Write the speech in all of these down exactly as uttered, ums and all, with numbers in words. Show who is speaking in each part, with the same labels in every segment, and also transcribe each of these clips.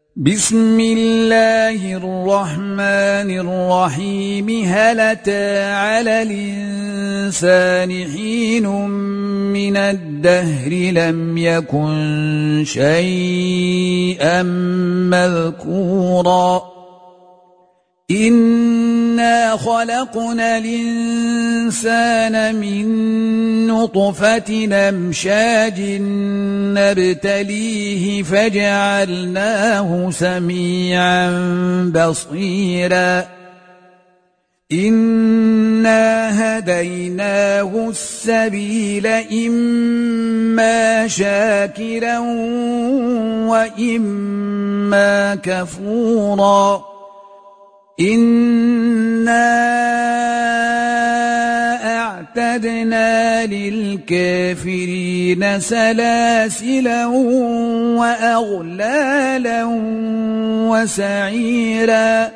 Speaker 1: بسم الله الرحمن الرحيم هل أتى على الإنسان حين من الدهر لم يكن شيئا مذكورا إنا خلقنا الإنسان من نطفة أمشاج نبتليه فجعلناه سميعا بصيرا إنا هديناه السبيل إما شاكرا وإما كفورا إنا أعتدنا للكافرين سلاسلا وأغلالا وسعيرا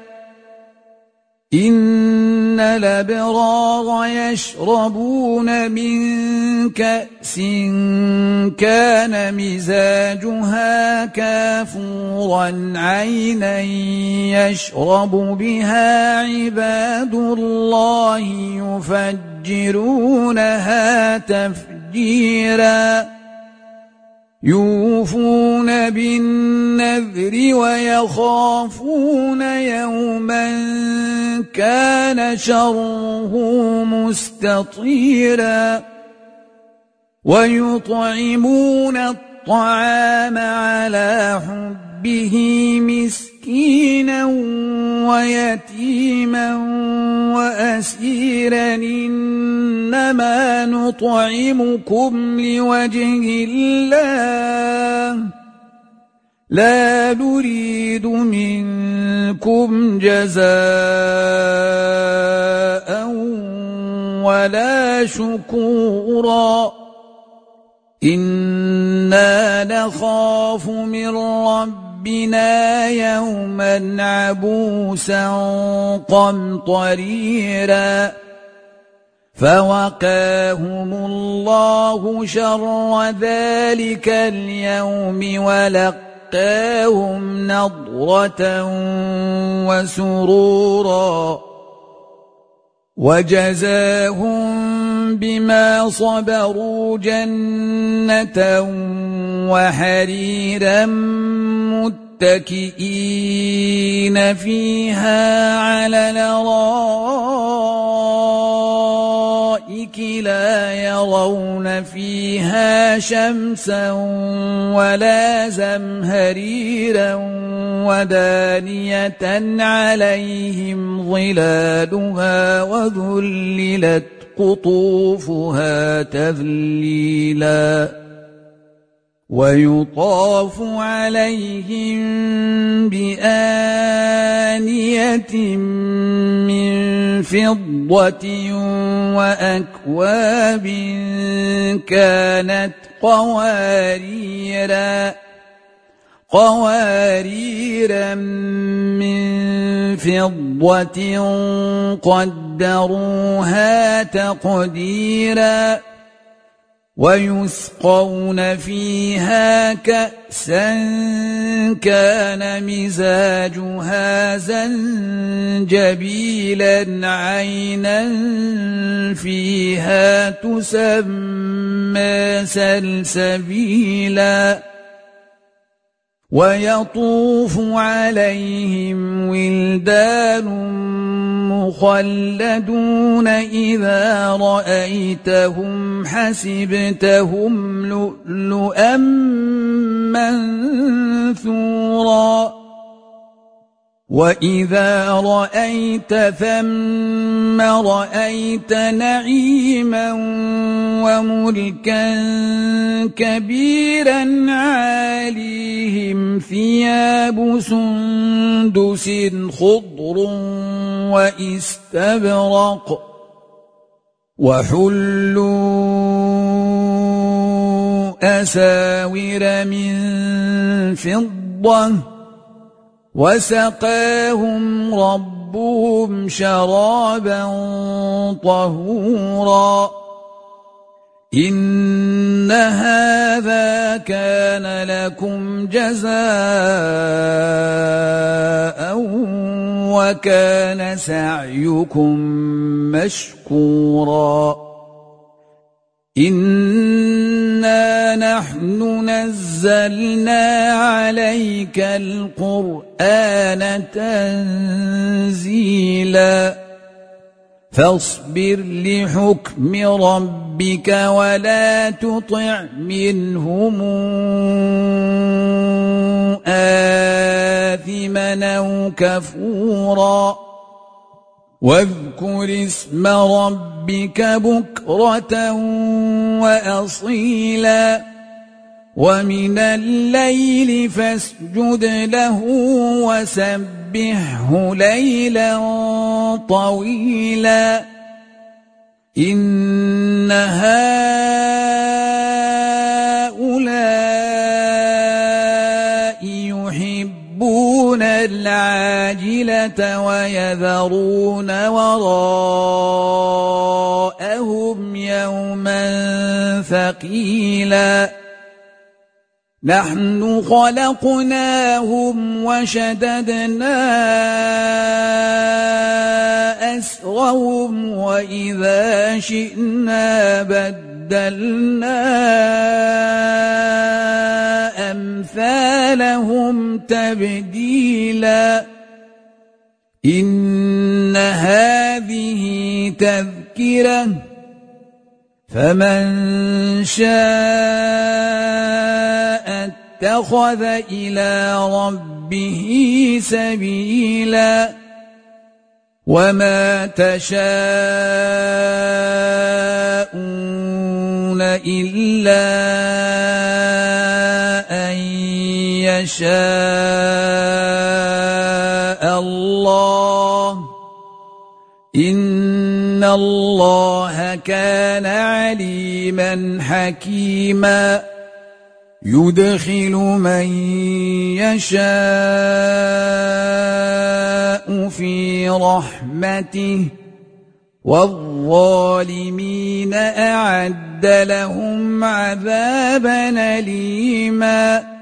Speaker 1: إن الأبرار يشربون من كأس كان مزاجها كافورا عينا يشرب بها عباد الله يفجرونها تفجيرا يوفون بالنذر ويخافون يوما كان شره مستطيرا ويطعمون الطعام على حبه مسكينا ويتيما وأسيرا إنما نطعمكم لوجه الله لا نريد منكم جزاء ولا شكورا إنا نخاف من ربنا يوما عبوسا قمطريرا فوقاهم الله شر ذلك اليوم ولقاهم نضرة وسرورا وجزاهم بما صبروا جنة وحريرا متكئين فيها على الأرائك لا يرون فيها شمسا ولا زمهريرا ودانية عليهم ظلالها وذللت قطوفها تذليلا ويطاف عليهم بآنية من فضة وأكواب كانت قواريرا قواريرا من فضة قدروها تقديرا ويسقون فيها كأسا كان مزاجها زنجبيلا عينا فيها تسمى سلسبيلا ويطوف عليهم ولدان مخلدون إذا رأيتهم حسبتهم لؤلؤا منثورا وإذا رأيت ثم رأيت نعيما وملكا كبيرا عاليهم ثياب سندس خضر واستبرق وحلوا أساور من فضة وسقاهم ربهم شرابا طهورا إن هذا كان لكم جزاء وكان سعيكم مشكورا إنا نحن نزلنا عليك القرآن تنزيلا فاصبر لحكم ربك ولا تطع منهم آثما أو كفورا واذكر اسم ربك بكرة وأصيلا ومن الليل فاسجد له وسبحه ليلا طويلا إن هؤلاء يحبون العاجلة ويذرون وراءهم يوما ثقيلا نحن خلقناهم وشددنا أسرهم وإذا شئنا بدلنا أمثالهم تبديلا إن هذه تذكرة فمن شاء اتخذ إلى ربه سبيلا وما تشاءون إلا أن يشاء الله إن الله كان عليما حكيما يدخل من يشاء في رحمته والظالمين أعد لهم عذابا أليما